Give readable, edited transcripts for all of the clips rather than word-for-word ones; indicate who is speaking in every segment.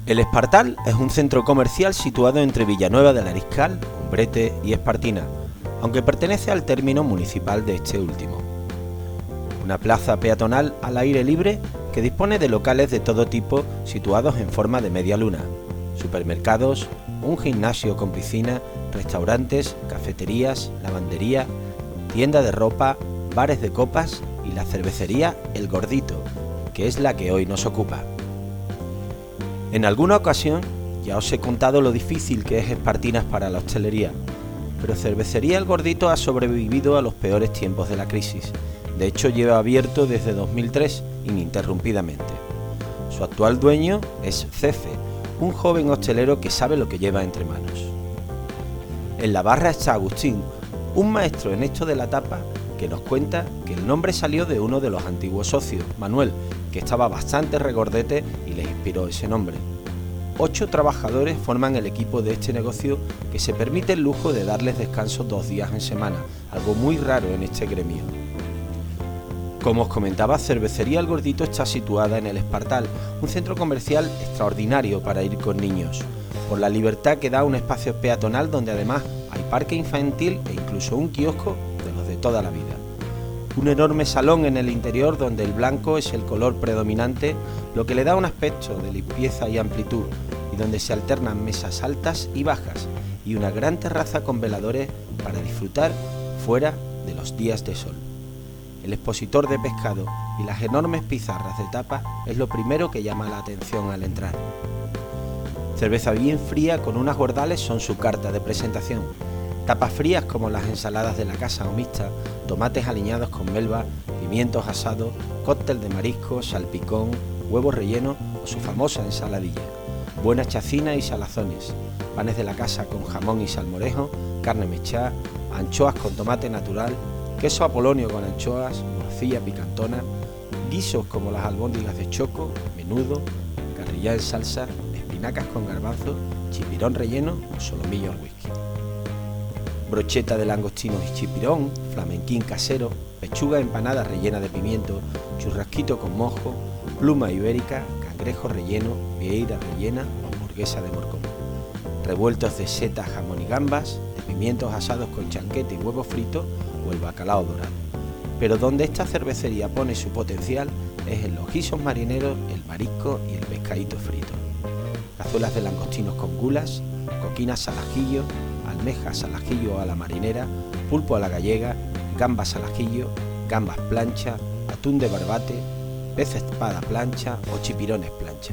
Speaker 1: El Espartal es un centro comercial situado entre Villanueva del Ariscal, Umbrete y Espartina, aunque pertenece al término municipal de este último. Una plaza peatonal al aire libre que dispone de locales de todo tipo situados en forma de media luna, supermercados, un gimnasio con piscina, restaurantes, cafeterías, lavandería, tienda de ropa, bares de copas y la cervecería El Gordito, que es la que hoy nos ocupa. En alguna ocasión ya os he contado lo difícil que es Espartinas para la hostelería, pero Cervecería El Gordito ha sobrevivido a los peores tiempos de la crisis. De hecho, lleva abierto desde 2003 ininterrumpidamente. Su actual dueño es Cefe, un joven hostelero que sabe lo que lleva entre manos. En la barra está Agustín, un maestro en esto de la tapa, que nos cuenta que el nombre salió de uno de los antiguos socios, Manuel, que estaba bastante regordete y les inspiró ese nombre. 8 trabajadores forman el equipo de este negocio que se permite el lujo de darles descanso 2 días en semana, algo muy raro en este gremio. Como os comentaba, Cervecería El Gordito está situada en el Espartal, un centro comercial extraordinario para ir con niños, por la libertad que da un espacio peatonal donde además hay parque infantil e incluso un kiosco de los de toda la vida. Un enorme salón en el interior donde el blanco es el color predominante, lo que le da un aspecto de limpieza y amplitud, y donde se alternan mesas altas y bajas y una gran terraza con veladores para disfrutar fuera de los días de sol. El expositor de pescado y las enormes pizarras de tapa es lo primero que llama la atención al entrar. Cerveza bien fría con unas bordales son su carta de presentación. Tapas frías como las ensaladas de la casa o mixta, tomates aliñados con melva, pimientos asados, cóctel de marisco, salpicón, huevos rellenos o su famosa ensaladilla. Buenas chacinas y salazones, panes de la casa con jamón y salmorejo, carne mechada, anchoas con tomate natural, queso apolonio con anchoas, morcilla picantona, guisos como las albóndigas de choco, menudo, carrillá en salsa, espinacas con garbanzo, chipirón relleno o solomillo al whisky. Brocheta de langostinos y chipirón, flamenquín casero, pechuga empanada rellena de pimiento, churrasquito con mojo, pluma ibérica, cangrejo relleno, vieira rellena o hamburguesa de morcón. Revueltos de setas, jamón y gambas, de pimientos asados con chanquete y huevo frito o el bacalao dorado. Pero donde esta cervecería pone su potencial es en los guisos marineros, el marisco y el pescadito frito. Cazuelas de langostinos con gulas, coquinas al ajillo, almejas al ajillo a la marinera, pulpo a la gallega, gambas al ajillo, gambas plancha, atún de barbate, pez espada plancha o chipirones plancha.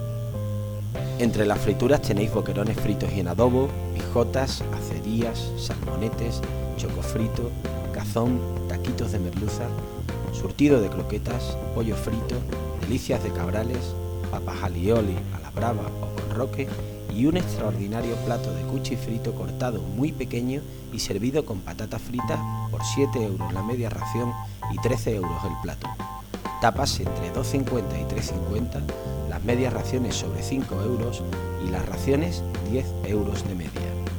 Speaker 1: Entre las frituras tenéis boquerones fritos y en adobo, pijotas, acedías, salmonetes, choco frito, cazón, taquitos de merluza, surtido de croquetas, pollo frito, delicias de cabrales, papas alioli a la brava o con roque y un extraordinario plato de cuchi frito cortado muy pequeño y servido con patatas fritas por 7 euros la media ración y 13 euros el plato. Tapas entre 2,50 y 3,50, las medias raciones sobre 5 euros y las raciones 10 euros de media.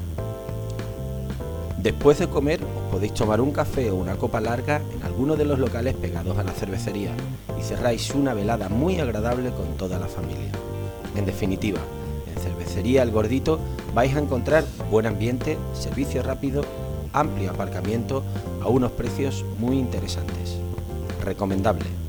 Speaker 1: Después de comer os podéis tomar un café o una copa larga en alguno de los locales pegados a la cervecería y cerráis una velada muy agradable con toda la familia. En definitiva, en Cervecería El Gordito vais a encontrar buen ambiente, servicio rápido, amplio aparcamiento a unos precios muy interesantes. Recomendable.